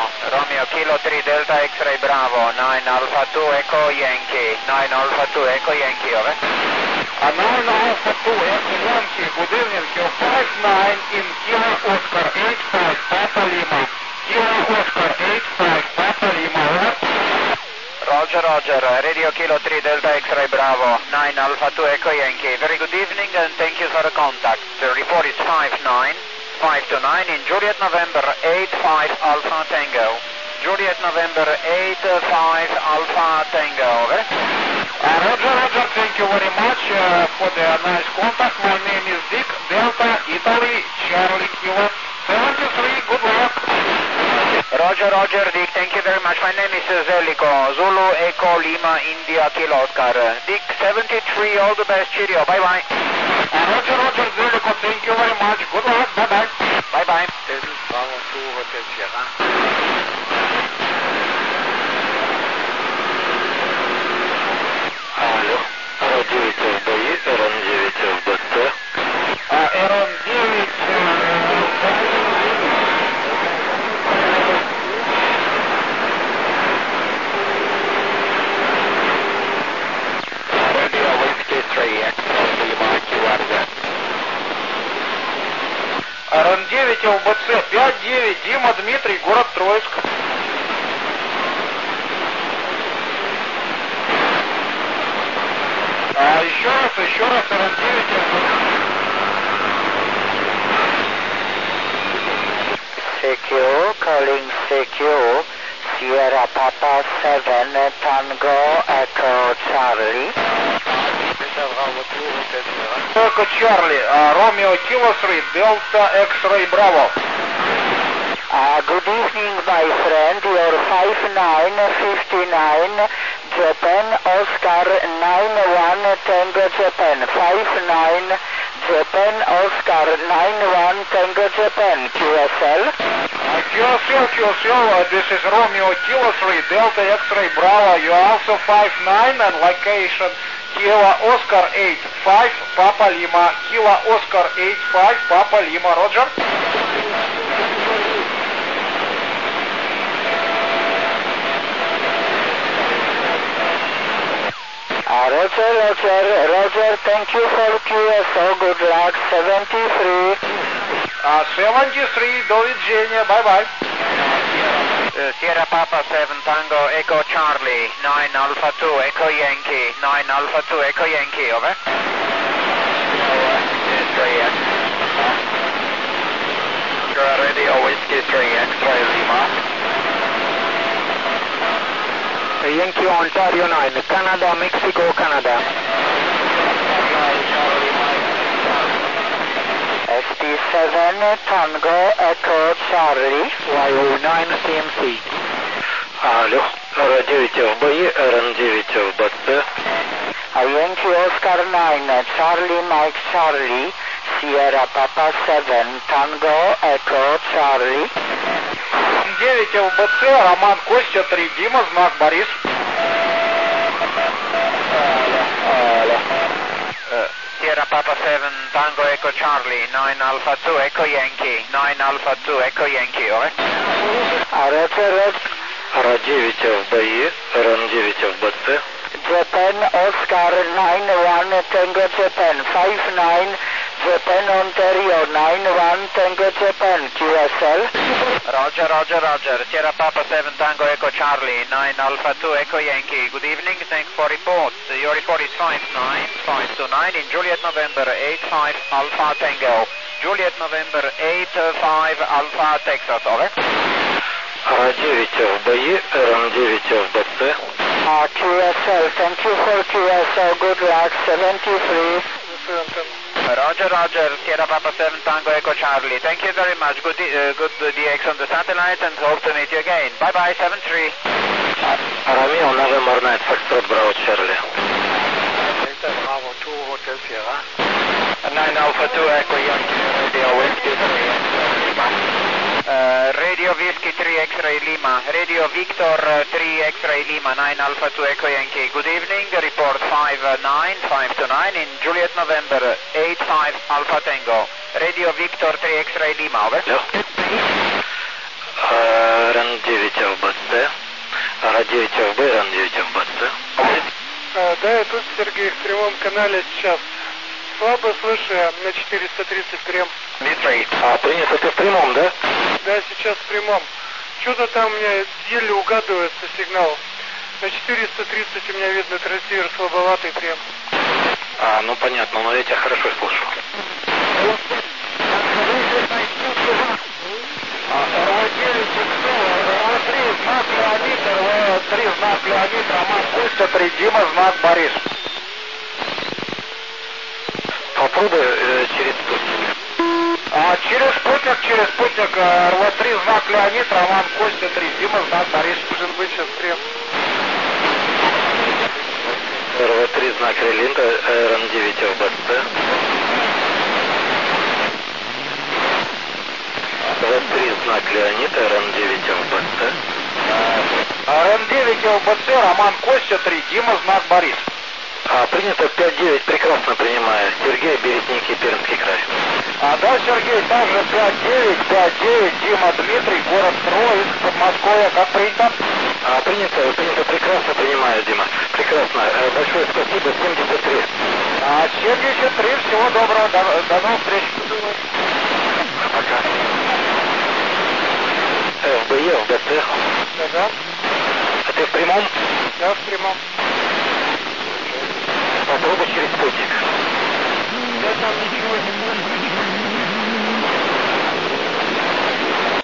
Romeo Kilo 3 Delta X-Ray Bravo, 9 Alpha 2 Echo Yankee, 9 Alpha 2 Echo Yankee, over. 9 Alpha 2 Echo Yankee, good evening, Kilo 59 in Kilo Oscar 85 Papa Lima, Kilo Oscar 85 Papa Lima, over. Roger, Roger, Radio Kilo 3 Delta X-Ray Bravo, 9 Alpha 2 Echo Yankee, very good evening and thank you for the contact. The report is 529 in Juliet November 85 Alpha Tango. Juliet November 85 Alpha Tango, over. Roger, Roger, thank you very much for the nice contact. My name is Dick, Delta, Italy, Charlie Kilo 73, good luck. Roger, Roger, Dick, thank you very much. My name is Zelico, Zulu Echo Lima India Kilo Oscar. Dick 73, all the best, cheerio, bye-bye. Roger, Roger, Zelico, thank you very much. Good luck, bye-bye. Bye-bye. This is Bravo 2 Hotel Sierra. Алло, Р9 ФБИ, РН9 ФБЦ. РН9... Radio Whiskey 3, X-Ray Lima, QRZ. РН9 ЛБЦ 5-9, Дима, Дмитрий, город Троицк. Еще раз, РН9 Secure, calling secure, Sierra Papa 7 Tango Echo Charlie. Echo Charlie, Romeo Kilo 3, Delta X-Ray Bravo. Good evening, my friend. Your 5959 Japan Oscar 91 Tango Japan 59 Japan Oscar 91 Tango Japan QSL. QSL, this is Romeo Kilo 3 Delta X-Ray Bravo. You are also 59 and location Kilo Oscar 85 Papa Lima. Kilo Oscar 85 Papa Lima. Roger. Roger, thank you for QSO, good luck, 73. 73, до видения, bye-bye. Sierra Papa 7 Tango Echo Charlie, 9 Alpha 2 Echo Yankee, 9 Alpha 2 Echo Yankee, over. Radio Whiskey 3, X-Ray Lima. Yankee Ontario 9, Canada, Mexico, Canada. ST7 Tango Echo Charlie, YO9 CMC. Алло, Р9 ФБИ, РН9 ФБЦ. Yankee Oscar 9, Charlie Mike Charlie, Sierra Papa 7 Tango Echo Charlie. 9 ЛБЦ, Роман Костя 3, Дима, знак Борис. Sierra Papa 7 Tango Echo Charlie, 9 Alpha 2 Echo Yankee, 9 Alpha 2 Echo Yankee, over. Roger. Р9 ФБИ, РН9 ФБЦ. Japan Oscar 91 Tango Japan 59 Japan Ontario 91 Tango Japan QSL. Roger. Sierra Papa 7 Tango Echo Charlie, 9 Alpha 2 Echo Yankee. Good evening, thanks for report. Your report is 59529 in Juliet November 85 Alpha Tango. Juliet November 85 Alpha Texas, over. Р9 ФБИ, РН9 ФБЦ. QSL, thank you for QSL, good luck, 73. Roger, Sierra Papa 7 Tango Echo Charlie. Thank you very much. Good DX on the satellite and hope to meet you again. Bye-bye, 73. Romeo November 9 Foxtrot Bravo Charlie. Delta Bravo 2 Hotel Sierra. 9 Alpha 2 Echo Yankee, Radio Whiskey 3, Radio Whiskey 3 X-Ray Lima. Radio Victor 3 X-Ray Lima, 9 Alpha 2 Echo Yankee. Good evening, report 59529 in Juliet November 85 Alpha Tango. Radio Victor 3 X-Ray Lima, over. Yeah. РН9 ФБЦ. Ра-9 ФБ, РН9 ФБЦ. Да, я тут, Сергей, в прямом канале сейчас. Слабо слышу я на 430 грем. Дмитрий. Принято, ты в прямом, да? Да, сейчас в прямом. Что-то там у меня еле угадывается сигнал. На 430 у меня видно трансивер слабоватый прям. Ну понятно, но я тебя хорошо слышу. Три знак Леонид, Роман Костя, 3 Дима, знак Борис. Попробуй через спутник. Через спутник, РВ-3 знак Леонид, Роман Костя, 3 Дима, знак Борис. Может быть сейчас прям. РВ-3 знак Релинда, РН9 ФБЦ. РВ-3 знак Леонид, РН9 ФБЦ. РН9 ЛБЦ, Роман Костя, 3 Дима, знак Борис. Принято 5-9, прекрасно принимаю. Сергей, Березники, Пермский край. Да, Сергей, также 5-9, Дима, Дмитрий, город Троицк, Подмосковье, как принято? Принято, прекрасно принимаю, Дима. Прекрасно. Большое спасибо, 73. 73, всего доброго, до новых встреч. Пока. ФБЕ, ФБЦ. Да. А ты в прямом? Да, в прямом. Попробуй через спутник.